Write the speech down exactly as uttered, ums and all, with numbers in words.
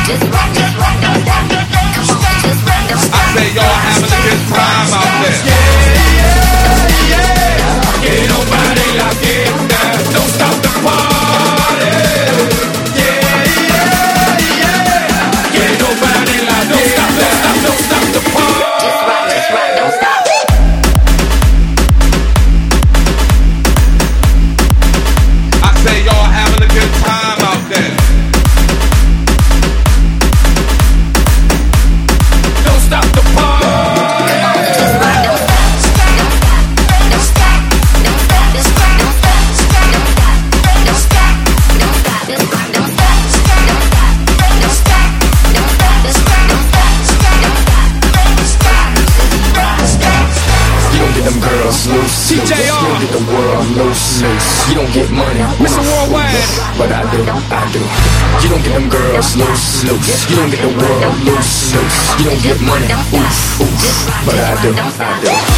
I say y'all having a good time out there. Yeah, yeah, yeah. Que no pare la fiesta. Don't stop the party. Yeah, yeah, yeah. Que no pare la fiesta. Don't stop, don't stop the party. Just rock, just rock, don't stop. I say y'all having a good time out there. Don't stop the party. Them girls loose, T J R. You don't get the world loose, loose. You don't get money, Mister Worldwide. but I do, I do. You don't get them girls loose, loose. You don't get the world loose, loose. You don't get money, oof, oof, but I do, I do.